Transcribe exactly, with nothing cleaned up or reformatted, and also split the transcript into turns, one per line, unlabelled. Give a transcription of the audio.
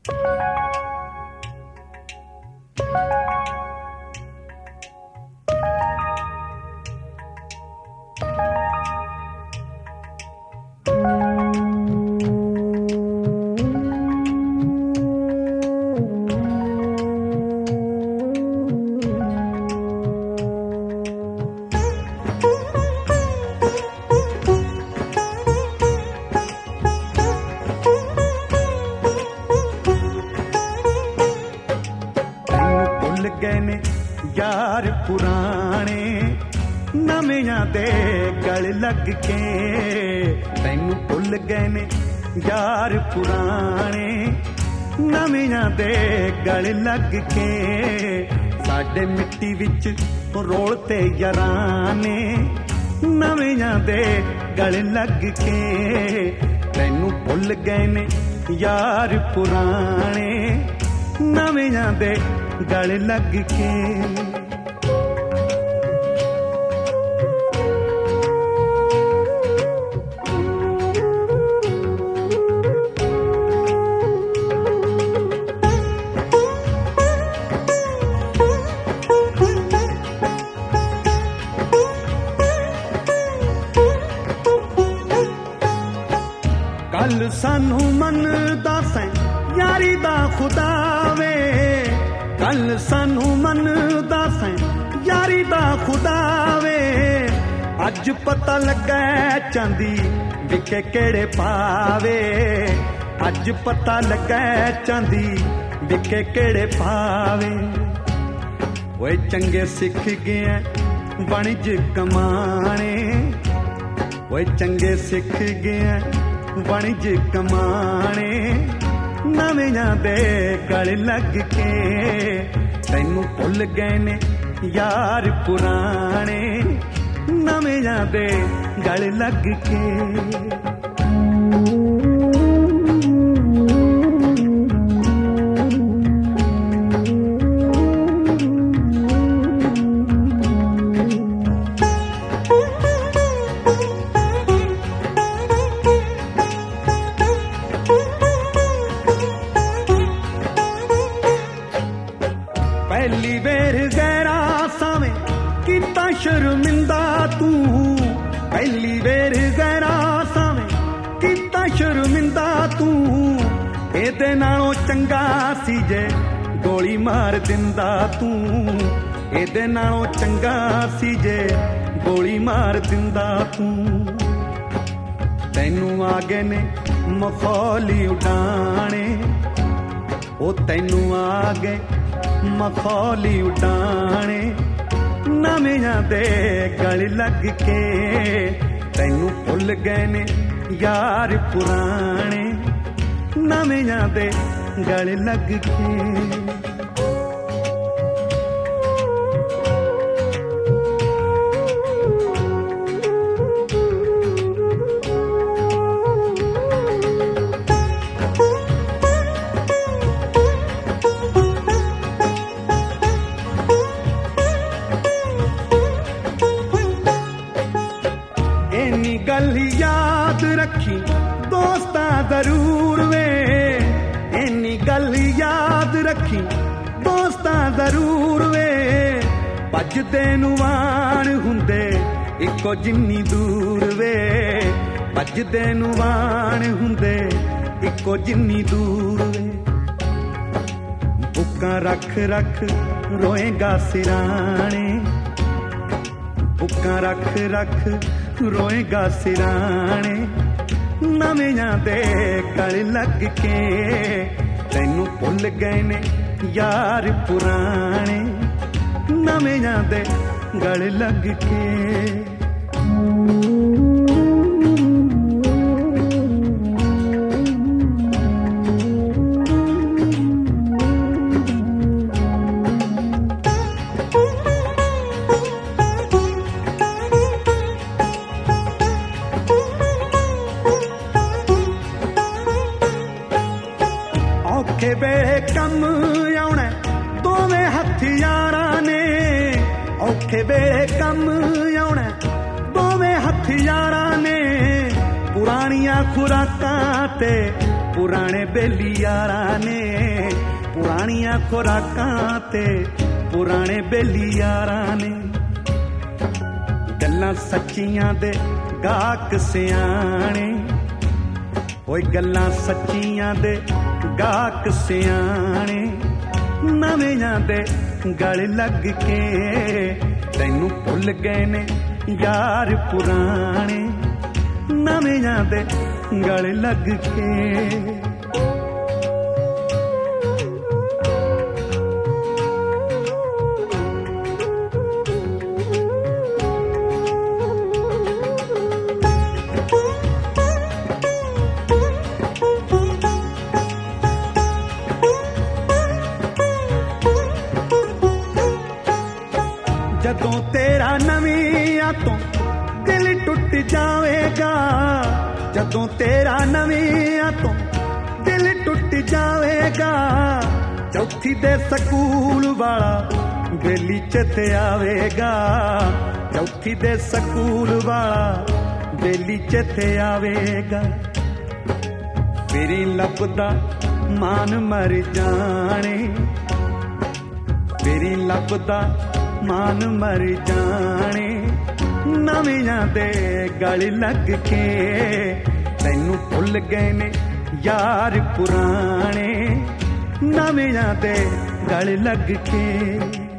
गए ने यार पुराने नवियां दे गल लग के, तैनू भुल गए ने यार पुराने नवियां दे गल लग के। साडे मिट्टी विच रोलते याराने नवियां दे गल लग के, तैनू भुल गए ने यार पुराने नवियां दे गल लग के। कल सानू मन दसें यारी दा खुदा वे, कल सानू मन दसें यारी दा खुदा वे। अज पता लगा चांदी विके केड़े पावे, अज पता लगा चांदी विके केड़े पावे। ओए चंगे सिख गए वणिज कमाने, ओए चंगे सिख गए वणिज कमाने नवियां दे गल लग के। तैनू भुल गए ने यार पुराने नवियां दे गल लग के। पहली वेर गैरा सावें किता शर्मिंदा तू, पहली वेर गैरा सावें किता शर्मिंदा तू। एदे नालों चंगा सी जे गोली मार दिंदा तू, एदे नालों चंगा सी जे गोली मार दिंदा तू। तैनू आ गए ने मखौली उडाने, ओ तैनू आ गए मखौली उडाने नवियां दे गल लग के। तैनू भुल गए ने यार पुराने नवियां दे गल लग के। इन्नी गल याद रखी दोस्ता जरूर वे, इन्नी गल याद रखी दोस्ता जरूर वे। भजदे नूं वाण हुंदे इको जिन्नी दूर वे, भजदे नूं वाण हुंदे इको जिन्नी दूर वे। बुक्कां रख रख रोएगा सिराने, बुक्कां रख रख रोएगा सिराने नवियां दे गल लग के। तैनू भुल गए ने यार पुराने नवियां दे गल लग के। औखे वेले कम आउणा दोवें हथियारां ने, औखे वेले कम आउणा दोवें हथियारां ने। पुरानियां खुराकां ते पुराने बेली यारां ने, ਪੁਰਾਣੀਆਂ ਖੁਰਾਕਾਂ ਤੇ ਪੁਰਾਣੇ ਬੇਲੀ ਯਾਰਾਂ ਨੇ ਗੱਲਾਂ ਸੱਚੀਆਂ ਦੇ ਗਾਹਕ ਸਿਆਣੇ ਓਏ ਗੱਲਾਂ ਸੱਚੀਆਂ ਦੇ ਗਾਹਕ ਸਿਆਣੇ ਨਵਿਆਂ ਦੇ ਗਲ ਲੱਗ ਕੇ ਤੈਨੂੰ ਭੁੱਲ ਗਏ ਨੇ ਯਾਰ ਪੁਰਾਣੇ ਨਵਿਆਂ ਦੇ ਗਲ ਲੱਗ ਕੇ ਜਦੋਂ ਤੇਰਾ ਨਵੀਆਂ ਤੋਂ ਦਿਲ ਟੁੱਟ ਜਾਵੇਗਾ ਜਦੋਂ ਤੇਰਾ ਨਵੀਆਂ ਤੋਂ ਦਿਲ ਟੁੱਟ ਜਾਵੇਗਾ ਚੌਥੀ ਦੇ ਸਕੂਲ ਵਾਲਾ ਬੇਲੀ ਚੇਤੇ ਆਵੇਗਾ ਚੌਥੀ ਦੇ ਸਕੂਲ ਵਾਲਾ ਬੇਲੀ ਚੇਤੇ ਆਵੇਗਾ ਫੇਰੀ ਲੱਭਦਾ ਮਾਨ ਮਰ ਜਾਣੇ ਫੇਰੀ ਲੱਭਦਾ ਮਾਨ ਮਰ ਜਾਣੇ ਨਵਿਆਂ ਦੇ ਗਲ ਲੱਗ ਕੇ ਤੈਨੂੰ ਭੁੱਲ ਗਏ ਨੇ ਯਾਰ ਪੁਰਾਣੇ ਨਵਿਆਂ ਦੇ ਗਲ ਲੱਗ ਕੇ